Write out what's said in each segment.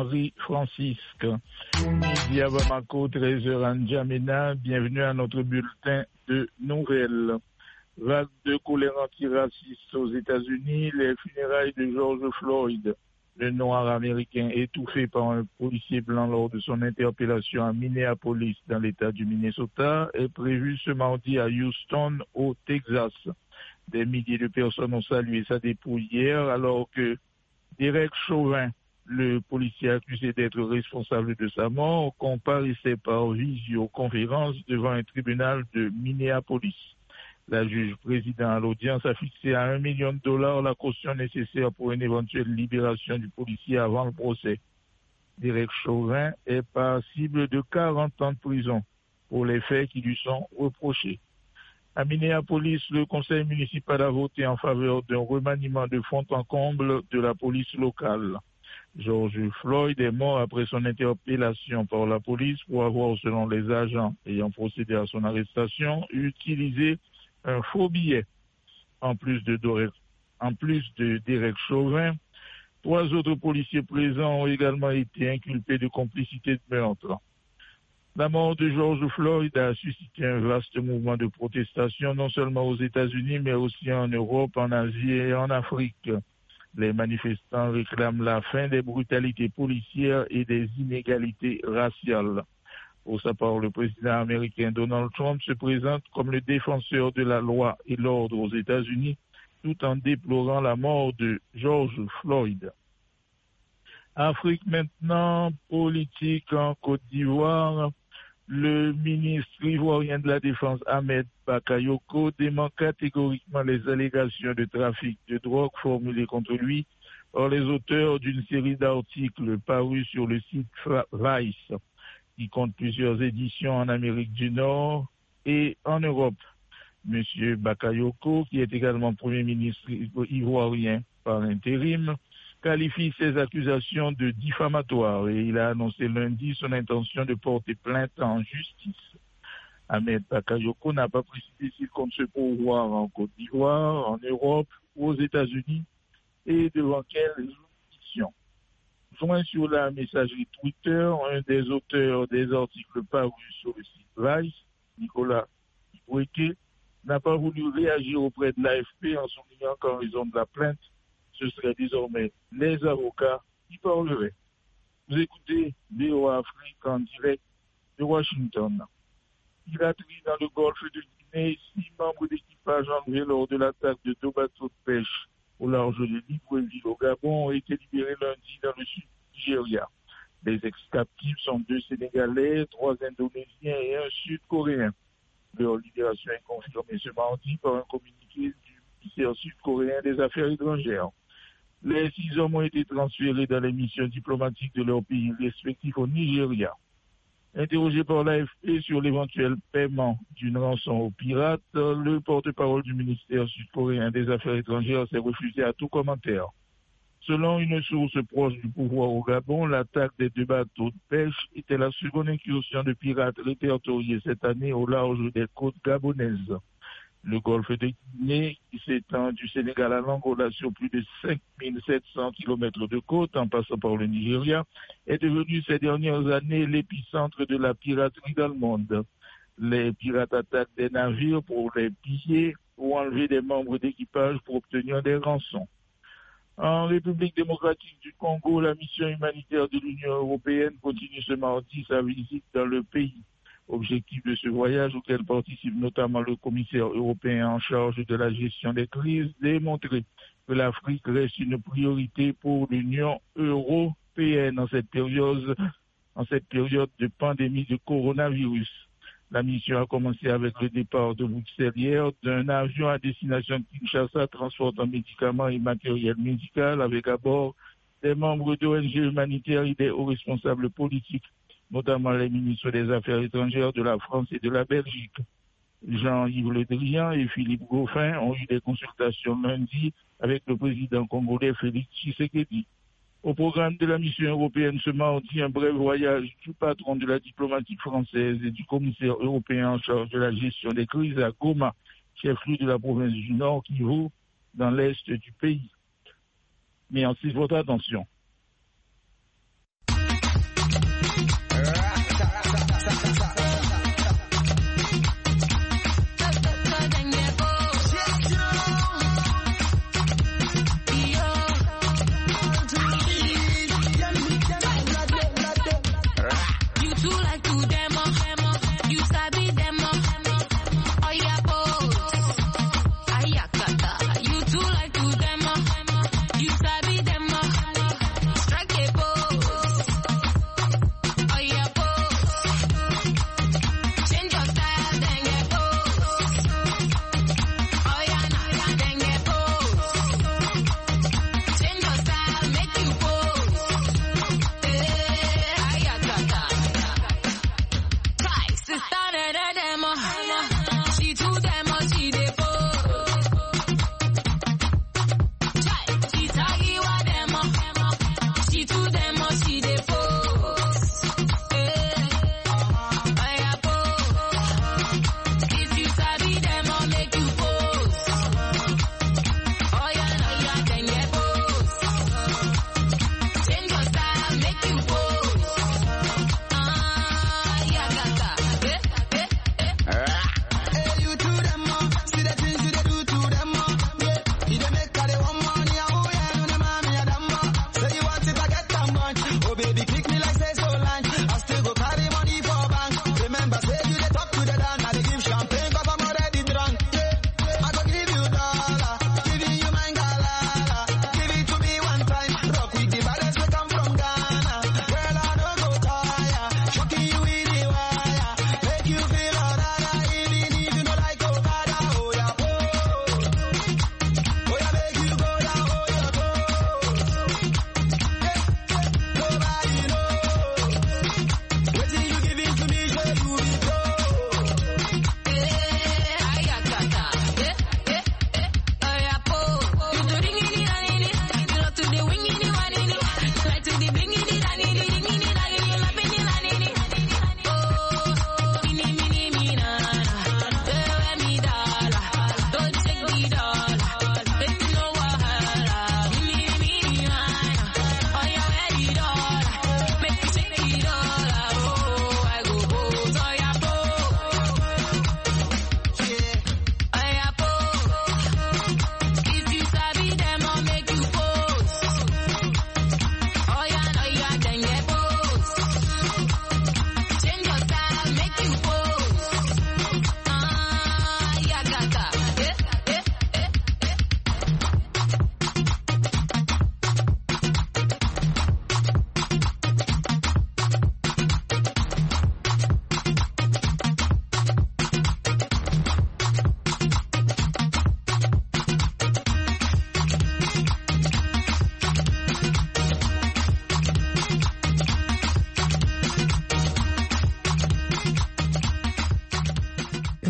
Henri Francisque. Midi à Bamako, 13h à N'Djamena. Bienvenue à notre bulletin de nouvelles. Vague de colère antiraciste aux États-Unis, les funérailles de George Floyd, le noir américain étouffé par un policier blanc lors de son interpellation à Minneapolis dans l'État du Minnesota, est prévu ce mardi à Houston, au Texas. Des milliers de personnes ont salué sa dépouille hier, alors que Derek Chauvin, le policier accusé d'être responsable de sa mort, comparaissait par visioconférence devant un tribunal de Minneapolis. La juge président à l'audience a fixé à $1 million la caution nécessaire pour une éventuelle libération du policier avant le procès. Derek Chauvin est passible de 40 ans de prison pour les faits qui lui sont reprochés. À Minneapolis, le conseil municipal a voté en faveur d'un remaniement de fond en comble de la police locale. George Floyd est mort après son interpellation par la police pour avoir, selon les agents ayant procédé à son arrestation, utilisé un faux billet. En plus de Derek Chauvin, 3 autres policiers présents ont également été inculpés de complicité de meurtre. La mort de George Floyd a suscité un vaste mouvement de protestation, non seulement aux États-Unis, mais aussi en Europe, en Asie et en Afrique. Les manifestants réclament la fin des brutalités policières et des inégalités raciales. Pour sa part, le président américain Donald Trump se présente comme le défenseur de la loi et l'ordre aux États-Unis, tout en déplorant la mort de George Floyd. Afrique maintenant, politique en Côte d'Ivoire. Le ministre ivoirien de la Défense Ahmed Bakayoko dément catégoriquement les allégations de trafic de drogue formulées contre lui par les auteurs d'une série d'articles parus sur le site Vice, qui compte plusieurs éditions en Amérique du Nord et en Europe. Monsieur Bakayoko, qui est également Premier ministre ivoirien par intérim, qualifie ces accusations de diffamatoires et il a annoncé lundi son intention de porter plainte en justice. Ahmed Bakayoko n'a pas précisé s'il compte se pourvoir en Côte d'Ivoire, en Europe ou aux États-Unis et devant quelle juridiction. Joint sur la messagerie Twitter, un des auteurs des articles parus sur le site Vice, Nicolas Ibreke, n'a pas voulu réagir auprès de l'AFP en soulignant qu'en raison de la plainte, ce serait désormais les avocats qui parleraient. Vous écoutez VOA Afrique en direct de Washington. Piraterie dans le golfe de Guinée, 6 membres d'équipage enlevés lors de l'attaque de 2 bateaux de pêche au large de Libreville au Gabon ont été libérés lundi dans le sud du Nigeria. Les ex-captifs sont 2 Sénégalais, 3 Indonésiens et 1 Sud-Coréen. Leur libération est confirmée ce mardi par un communiqué du ministère sud-coréen des Affaires étrangères. Les 6 hommes ont été transférés dans les missions diplomatiques de leurs pays respectifs au Nigeria. Interrogé par l'AFP sur l'éventuel paiement d'une rançon aux pirates, le porte-parole du ministère sud-coréen des Affaires étrangères s'est refusé à tout commentaire. Selon une source proche du pouvoir au Gabon, l'attaque des 2 bateaux de pêche était la seconde incursion de pirates répertoriée cette année au large des côtes gabonaises. Le golfe de Guinée, qui s'étend du Sénégal à l'Angola sur plus de 5700 km de côte en passant par le Nigeria, est devenu ces dernières années l'épicentre de la piraterie dans le monde. Les pirates attaquent des navires pour les piller ou enlever des membres d'équipage pour obtenir des rançons. En République démocratique du Congo, la mission humanitaire de l'Union européenne continue ce mardi sa visite dans le pays. Objectif de ce voyage, auquel participe notamment le commissaire européen en charge de la gestion des crises, démontrer que l'Afrique reste une priorité pour l'Union européenne en cette période de pandémie de coronavirus. La mission a commencé avec le départ de Bruxelles hier d'un avion à destination de Kinshasa transportant médicaments et matériel médical avec à bord des membres d'ONG humanitaires et des hauts responsables politiques, notamment les ministres des Affaires étrangères de la France et de la Belgique. Jean-Yves Le Drian et Philippe Goffin ont eu des consultations lundi avec le président congolais Félix Tshisekedi. Au programme de la mission européenne ce mardi, un bref voyage du patron de la diplomatie française et du commissaire européen en charge de la gestion des crises à Goma, chef-lieu de la province du Nord Kivu, dans l'est du pays. Merci de votre attention.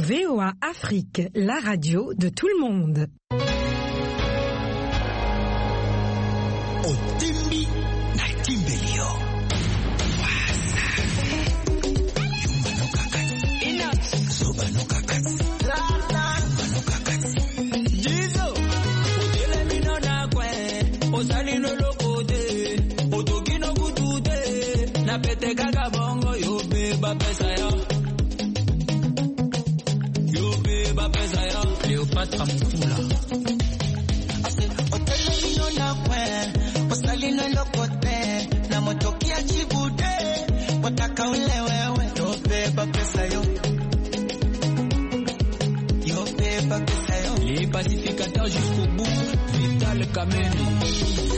VOA Afrique, la radio de tout le monde. Otimbi na Timbelio. Cleopatra Mufula. Otelino na kwe, osalino lokote, na motokia chibude, wataka ule wewe, yobeba pesa yo. Yobeba pesa yo. Les pacificateurs jusqu'au bout, Vital Kameni.